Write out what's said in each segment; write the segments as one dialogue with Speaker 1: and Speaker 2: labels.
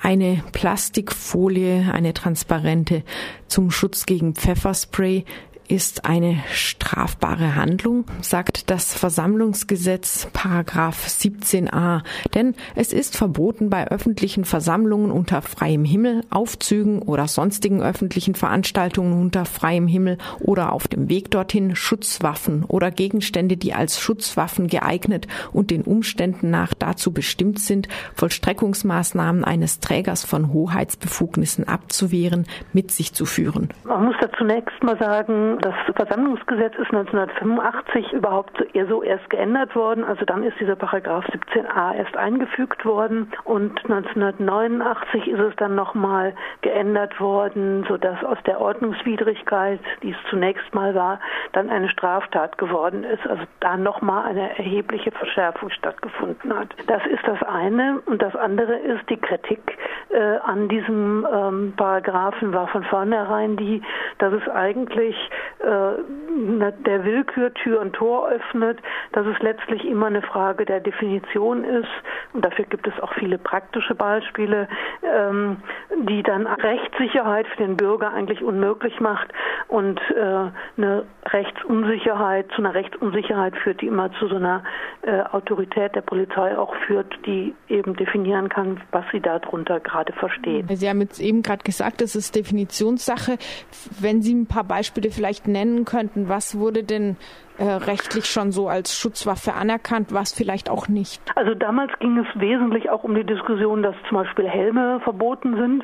Speaker 1: Eine Plastikfolie, eine transparente, zum Schutz gegen Pfefferspray ist eine strafbare Handlung, sagt das Versammlungsgesetz Paragraph 17a. Denn es ist verboten, bei öffentlichen Versammlungen unter freiem Himmel, Aufzügen oder sonstigen öffentlichen Veranstaltungen unter freiem Himmel oder auf dem Weg dorthin Schutzwaffen oder Gegenstände, die als Schutzwaffen geeignet und den Umständen nach dazu bestimmt sind, Vollstreckungsmaßnahmen eines Trägers von Hoheitsbefugnissen abzuwehren, mit sich zu führen.
Speaker 2: Man muss da zunächst mal sagen, das Versammlungsgesetz ist 1985 überhaupt erst geändert worden. Also dann ist dieser Paragraph 17a erst eingefügt worden und 1989 ist es dann nochmal geändert worden, sodass aus der Ordnungswidrigkeit, die es zunächst mal war, dann eine Straftat geworden ist. Also da nochmal eine erhebliche Verschärfung stattgefunden hat. Das ist das eine. Und das andere ist, die Kritik an diesem Paragraphen war von vornherein die, dass es eigentlich der Willkür Tür und Tor öffnet, dass es letztlich immer eine Frage der Definition ist. Und dafür gibt es auch viele praktische Beispiele, die dann Rechtssicherheit für den Bürger eigentlich unmöglich macht. Und eine Rechtsunsicherheit führt, die immer zu so einer Autorität der Polizei auch führt, die eben definieren kann, was sie darunter gerade versteht.
Speaker 1: Sie haben jetzt eben gerade gesagt, das ist Definitionssache. Wenn Sie ein paar Beispiele vielleicht nennen könnten, was wurde denn rechtlich schon so als Schutzwaffe anerkannt, was vielleicht auch nicht?
Speaker 2: Also damals ging es wesentlich auch um die Diskussion, dass zum Beispiel Helme verboten sind.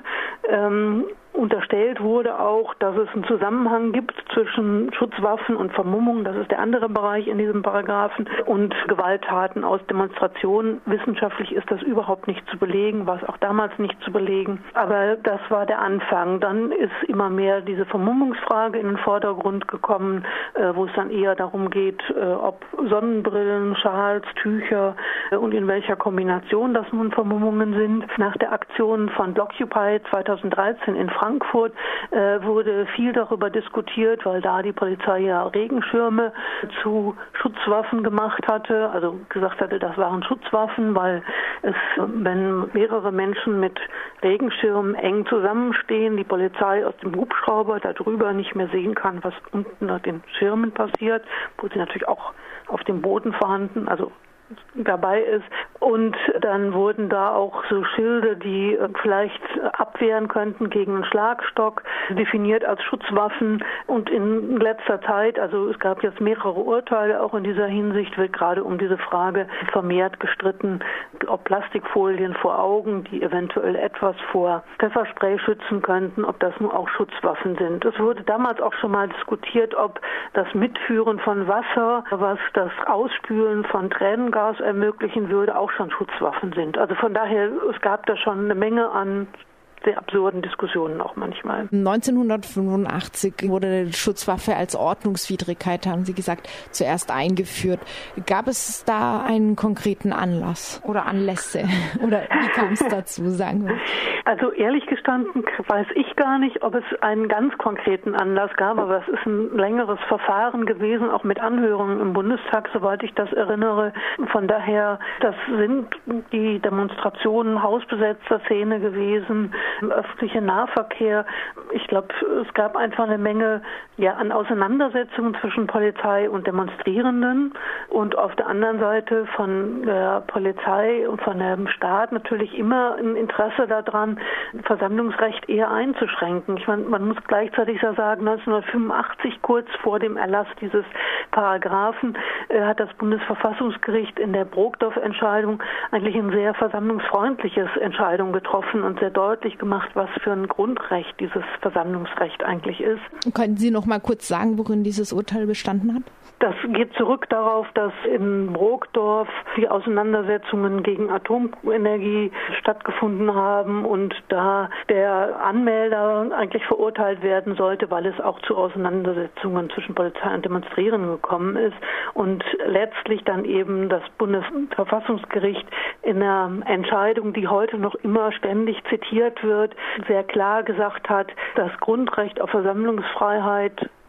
Speaker 2: Unterstellt wurde auch, dass es einen Zusammenhang gibt zwischen Schutzwaffen und Vermummung, das ist der andere Bereich in diesem Paragraphen, und Gewalttaten aus Demonstrationen. Wissenschaftlich ist das überhaupt nicht zu belegen, war es auch damals nicht zu belegen. Aber das war der Anfang. Dann ist immer mehr diese Vermummungsfrage in den Vordergrund gekommen, wo es dann eher darum geht, ob Sonnenbrillen, Schals, Tücher und in welcher Kombination das nun Vermummungen sind. Nach der Aktion von Blockupy 2013 in Frankfurt wurde viel darüber diskutiert, weil da die Polizei ja Regenschirme zu Schutzwaffen gemacht hatte, also gesagt hatte, das waren Schutzwaffen, weil es, wenn mehrere Menschen mit Regenschirmen eng zusammenstehen, die Polizei aus dem Hubschrauber darüber nicht mehr sehen kann, was unten nach den Schirmen passiert, wo sie natürlich auch auf dem Boden vorhanden, also dabei ist. Und dann wurden da auch so Schilde, die vielleicht abwehren könnten gegen einen Schlagstock, definiert als Schutzwaffen. Und in letzter Zeit, also es gab jetzt mehrere Urteile auch in dieser Hinsicht, wird gerade um diese Frage vermehrt gestritten, ob Plastikfolien vor Augen, die eventuell etwas vor Pfefferspray schützen könnten, ob das nun auch Schutzwaffen sind. Es wurde damals auch schon mal diskutiert, ob das Mitführen von Wasser, was das Ausspülen von Tränengas ermöglichen würde, auch schon Schutzwaffen sind. Also von daher, es gab da schon eine Menge an sehr absurden Diskussionen auch manchmal.
Speaker 1: 1985 wurde die Schutzwaffe als Ordnungswidrigkeit, haben Sie gesagt, zuerst eingeführt. Gab es da einen konkreten Anlass oder Anlässe? Oder wie kam es dazu, sagen wir?
Speaker 2: Also ehrlich gestanden weiß ich gar nicht, ob es einen ganz konkreten Anlass gab, aber es ist ein längeres Verfahren gewesen, auch mit Anhörungen im Bundestag, soweit ich das erinnere. Von daher, das sind die Demonstrationen hausbesetzter Szene gewesen, im öffentlichen Nahverkehr. Ich glaube, es gab einfach eine Menge an Auseinandersetzungen zwischen Polizei und Demonstrierenden und auf der anderen Seite von der Polizei und von dem Staat natürlich immer ein Interesse daran, Versammlungsrecht eher einzuschränken. Ich meine, man muss gleichzeitig sagen, 1985, kurz vor dem Erlass dieses Paragraphen, hat das Bundesverfassungsgericht in der Brokdorf-Entscheidung eigentlich ein sehr versammlungsfreundliches Entscheidung getroffen und sehr deutlich gemacht, was für ein Grundrecht dieses Versammlungsrecht eigentlich ist.
Speaker 1: Können Sie noch mal kurz sagen, worin dieses Urteil bestanden hat?
Speaker 2: Das geht zurück darauf, dass in Brokdorf die Auseinandersetzungen gegen Atomenergie stattgefunden haben und da der Anmelder eigentlich verurteilt werden sollte, weil es auch zu Auseinandersetzungen zwischen Polizei und Demonstrierenden gekommen ist und letztlich dann eben das Bundesverfassungsgericht in einer Entscheidung, die heute noch immer ständig zitiert wird, sehr klar gesagt hat, das Grundrecht auf Versammlungsfreiheit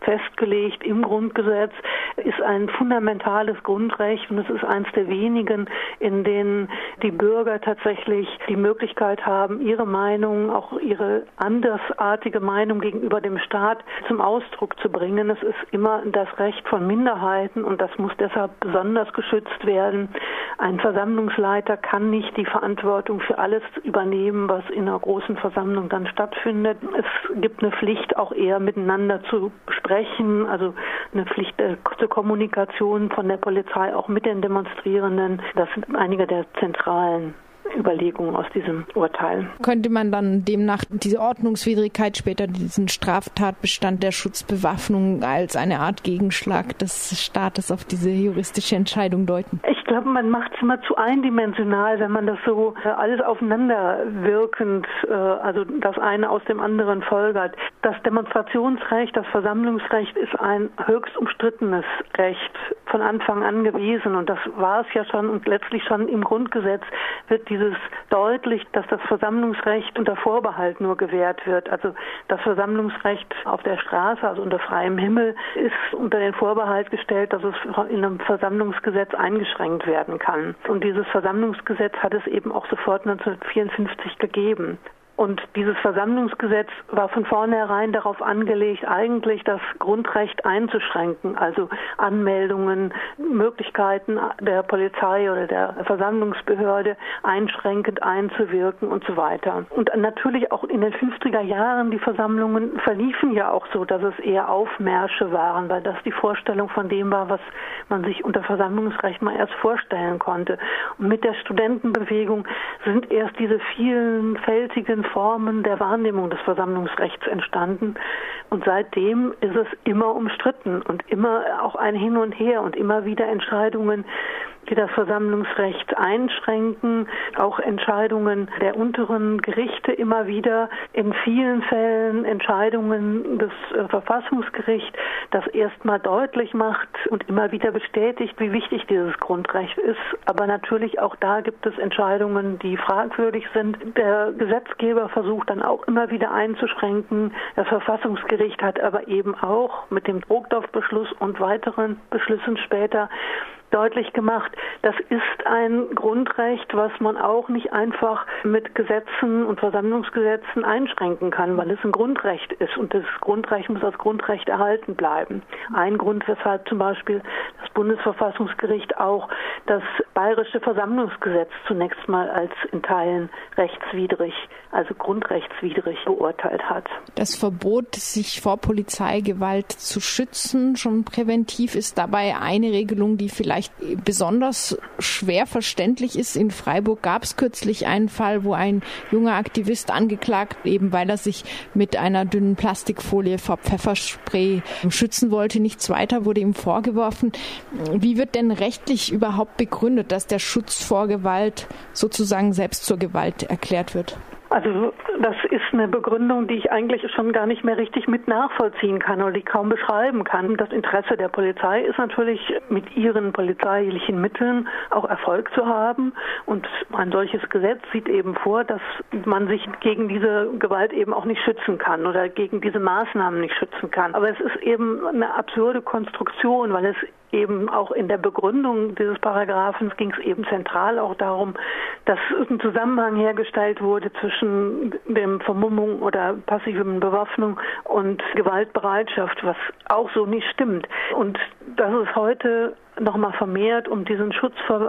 Speaker 2: festgelegt im Grundgesetz, ist ein fundamentales Grundrecht und es ist eines der wenigen, in denen die Bürger tatsächlich die Möglichkeit haben, ihre Meinung, auch ihre andersartige Meinung gegenüber dem Staat zum Ausdruck zu bringen. Es ist immer das Recht von Minderheiten und das muss deshalb besonders geschützt werden. Ein Versammlungsleiter kann nicht die Verantwortung für alles übernehmen, was in einer großen Versammlung dann stattfindet. Es gibt eine Pflicht, auch eher miteinander zu sprechen, also eine Pflicht zur Kommunikation von der Polizei auch mit den Demonstrierenden. Das sind einige der zentralen Überlegungen aus diesem Urteil.
Speaker 1: Könnte man dann demnach diese Ordnungswidrigkeit, später diesen Straftatbestand der Schutzbewaffnung als eine Art Gegenschlag des Staates auf diese juristische Entscheidung deuten?
Speaker 2: Ich glaube, man macht es immer zu eindimensional, wenn man das so alles aufeinander wirkend, also das eine aus dem anderen folgert. Das Demonstrationsrecht, das Versammlungsrecht ist ein höchst umstrittenes Recht von Anfang an gewesen und das war es ja schon und letztlich schon im Grundgesetz wird dieses deutlich, dass das Versammlungsrecht unter Vorbehalt nur gewährt wird. Also das Versammlungsrecht auf der Straße, also unter freiem Himmel, ist unter den Vorbehalt gestellt, dass es in einem Versammlungsgesetz eingeschränkt werden kann. Und dieses Versammlungsgesetz hat es eben auch sofort 1954 gegeben. Und dieses Versammlungsgesetz war von vornherein darauf angelegt, eigentlich das Grundrecht einzuschränken, also Anmeldungen, Möglichkeiten der Polizei oder der Versammlungsbehörde einschränkend einzuwirken und so weiter. Und natürlich auch in den 50er Jahren, die Versammlungen verliefen ja auch so, dass es eher Aufmärsche waren, weil das die Vorstellung von dem war, was man sich unter Versammlungsrecht mal erst vorstellen konnte. Und mit der Studentenbewegung sind erst diese vielfältigen Formen der Wahrnehmung des Versammlungsrechts entstanden. Und seitdem ist es immer umstritten und immer auch ein Hin und Her und immer wieder Entscheidungen, die das Versammlungsrecht einschränken, auch Entscheidungen der unteren Gerichte immer wieder, in vielen Fällen Entscheidungen des Verfassungsgerichts, das erstmal deutlich macht und immer wieder bestätigt, wie wichtig dieses Grundrecht ist. Aber natürlich auch da gibt es Entscheidungen, die fragwürdig sind. Der Gesetzgeber versucht dann auch immer wieder einzuschränken. Das Verfassungsgericht hat aber eben auch mit dem Brokdorf-Beschluss und weiteren Beschlüssen später deutlich gemacht, das ist ein Grundrecht, was man auch nicht einfach mit Gesetzen und Versammlungsgesetzen einschränken kann, weil es ein Grundrecht ist und das Grundrecht muss als Grundrecht erhalten bleiben. Ein Grund, weshalb zum Beispiel das Bundesverfassungsgericht auch das Bayerische Versammlungsgesetz zunächst mal als in Teilen rechtswidrig, also grundrechtswidrig beurteilt hat.
Speaker 1: Das Verbot, sich vor Polizeigewalt zu schützen, schon präventiv, ist dabei eine Regelung, die vielleicht besonders schwer verständlich ist. In Freiburg gab es kürzlich einen Fall, wo ein junger Aktivist angeklagt, eben weil er sich mit einer dünnen Plastikfolie vor Pfefferspray schützen wollte. Nichts weiter wurde ihm vorgeworfen. Wie wird denn rechtlich überhaupt begründet, dass der Schutz vor Gewalt sozusagen selbst zur Gewalt erklärt wird?
Speaker 2: Also das ist eine Begründung, die ich eigentlich schon gar nicht mehr richtig mit nachvollziehen kann oder die kaum beschreiben kann. Das Interesse der Polizei ist natürlich, mit ihren polizeilichen Mitteln auch Erfolg zu haben. Und ein solches Gesetz sieht eben vor, dass man sich gegen diese Gewalt eben auch nicht schützen kann oder gegen diese Maßnahmen nicht schützen kann. Aber es ist eben eine absurde Konstruktion, weil es eben auch in der Begründung dieses Paragraphen ging es eben zentral auch darum, dass ein Zusammenhang hergestellt wurde zwischen dem Vermummung oder passiven Bewaffnung und Gewaltbereitschaft, was auch so nicht stimmt. Und dass es heute nochmal vermehrt um diesen Schutz vor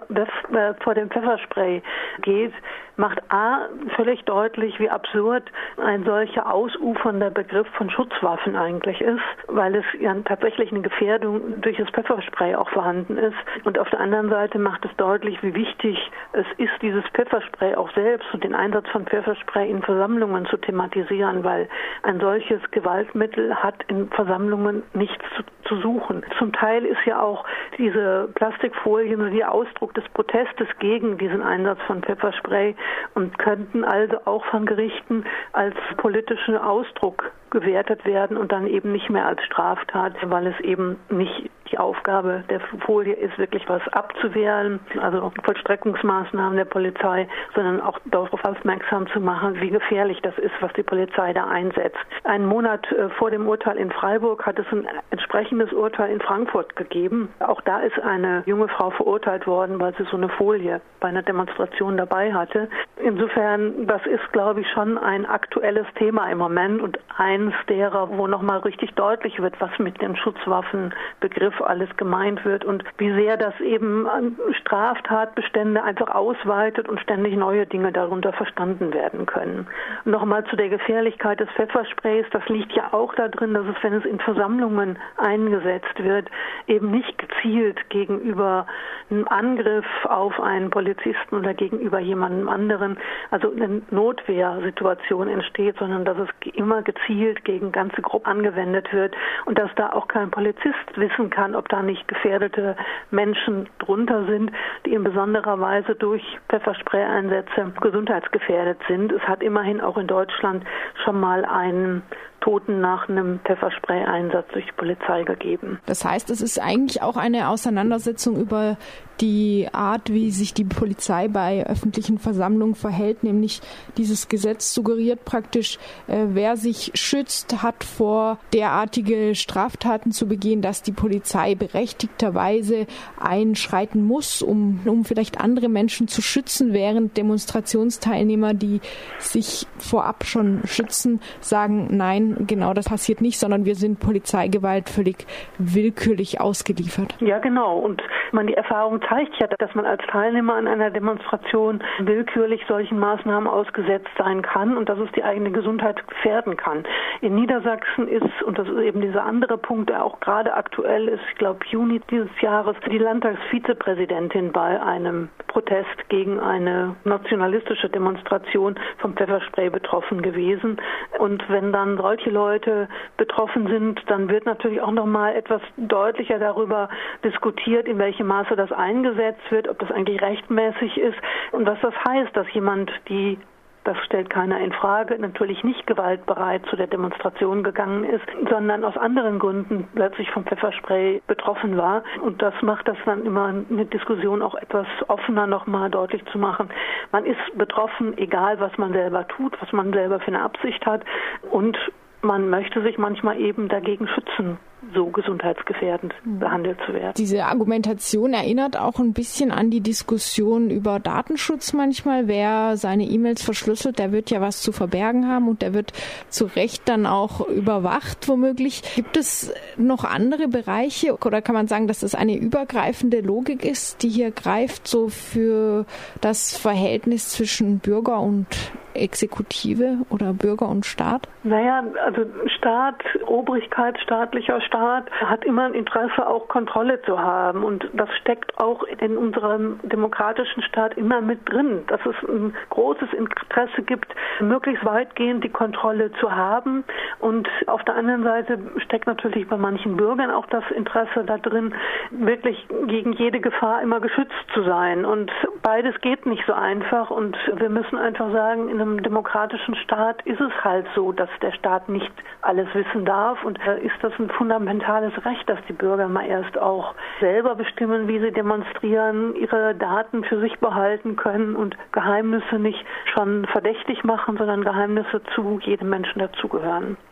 Speaker 2: dem Pfefferspray geht, macht A völlig deutlich, wie absurd ein solcher ausufernder Begriff von Schutzwaffen eigentlich ist, weil es ja tatsächlich eine Gefährdung durch das Pfefferspray auch vorhanden ist. Und auf der anderen Seite macht es deutlich, wie wichtig es ist, dieses Pfefferspray auch selbst und den Einsatz von Pfefferspray in Versammlungen zu thematisieren, weil ein solches Gewaltmittel hat in Versammlungen nichts zu suchen. Zum Teil ist ja auch diese Plastikfolien der Ausdruck des Protestes gegen diesen Einsatz von Pfefferspray und könnten also auch von Gerichten als politischen Ausdruck gewertet werden und dann eben nicht mehr als Straftat, weil es eben nicht die Aufgabe der Folie ist, wirklich was abzuwehren, also Vollstreckungsmaßnahmen der Polizei, sondern auch darauf aufmerksam zu machen, wie gefährlich das ist, was die Polizei da einsetzt. Einen Monat vor dem Urteil in Freiburg hat es ein entsprechendes Urteil in Frankfurt gegeben. Auch da ist eine junge Frau verurteilt worden, weil sie so eine Folie bei einer Demonstration dabei hatte. Insofern, das ist, glaube ich, schon ein aktuelles Thema im Moment und eins derer, wo nochmal richtig deutlich wird, was mit dem Schutzwaffenbegriff alles gemeint wird und wie sehr das eben Straftatbestände einfach ausweitet und ständig neue Dinge darunter verstanden werden können. Nochmal zu der Gefährlichkeit des Pfeffersprays, das liegt ja auch da drin, dass es, wenn es in Versammlungen eingesetzt wird, eben nicht gezielt gegenüber einem Angriff auf einen Polizisten oder gegenüber jemandem anderen, also eine Notwehrsituation entsteht, sondern dass es immer gezielt gegen ganze Gruppen angewendet wird und dass da auch kein Polizist wissen kann, ob da nicht gefährdete Menschen drunter sind, die in besonderer Weise durch Pfefferspray-Einsätze gesundheitsgefährdet sind. Es hat immerhin auch in Deutschland schon mal einen Toten nach einem Pfefferspray-Einsatz durch die Polizei gegeben.
Speaker 1: Das heißt, es ist eigentlich auch eine Auseinandersetzung über die Art, wie sich die Polizei bei öffentlichen Versammlungen verhält, nämlich dieses Gesetz suggeriert praktisch, wer sich schützt, hat vor, derartige Straftaten zu begehen, dass die Polizei berechtigterweise einschreiten muss, um vielleicht andere Menschen zu schützen, während Demonstrationsteilnehmer, die sich vorab schon schützen, sagen, nein, genau das passiert nicht, sondern wir sind Polizeigewalt völlig willkürlich ausgeliefert.
Speaker 2: Ja, genau. Und die Erfahrung zeigt ja, dass man als Teilnehmer an einer Demonstration willkürlich solchen Maßnahmen ausgesetzt sein kann und dass es die eigene Gesundheit gefährden kann. In Niedersachsen ist, und das ist eben dieser andere Punkt, der auch gerade aktuell ist, ich glaube Juni dieses Jahres, die Landtagsvizepräsidentin bei einem Protest gegen eine nationalistische Demonstration vom Pfefferspray betroffen gewesen. Und wenn dann solche Leute betroffen sind, dann wird natürlich auch noch mal etwas deutlicher darüber diskutiert, in welchem Maße das eingesetzt wird, ob das eigentlich rechtmäßig ist und was das heißt, dass jemand, das stellt keiner in Frage, natürlich nicht gewaltbereit zu der Demonstration gegangen ist, sondern aus anderen Gründen plötzlich vom Pfefferspray betroffen war. Und das macht das dann immer eine Diskussion auch etwas offener nochmal deutlich zu machen. Man ist betroffen, egal was man selber tut, was man selber für eine Absicht hat. Und man möchte sich manchmal eben dagegen schützen, so gesundheitsgefährdend behandelt zu werden.
Speaker 1: Diese Argumentation erinnert auch ein bisschen an die Diskussion über Datenschutz manchmal. Wer seine E-Mails verschlüsselt, der wird ja was zu verbergen haben und der wird zu Recht dann auch überwacht womöglich. Gibt es noch andere Bereiche oder kann man sagen, dass das eine übergreifende Logik ist, die hier greift, so für das Verhältnis zwischen Bürger und Exekutive oder Bürger und Staat?
Speaker 2: Naja, also Staat, Obrigkeit, staatlicher Staat hat immer ein Interesse, auch Kontrolle zu haben. Und das steckt auch in unserem demokratischen Staat immer mit drin, dass es ein großes Interesse gibt, möglichst weitgehend die Kontrolle zu haben. Und auf der anderen Seite steckt natürlich bei manchen Bürgern auch das Interesse da drin, wirklich gegen jede Gefahr immer geschützt zu sein. Und beides geht nicht so einfach. Und wir müssen einfach sagen, in einem demokratischen Staat ist es halt so, dass der Staat nicht alles wissen darf. Und ist das ein fundamentales Recht, dass die Bürger mal erst auch selber bestimmen, wie sie demonstrieren, ihre Daten für sich behalten können und Geheimnisse nicht schon verdächtig machen, sondern Geheimnisse zu jedem Menschen dazugehören.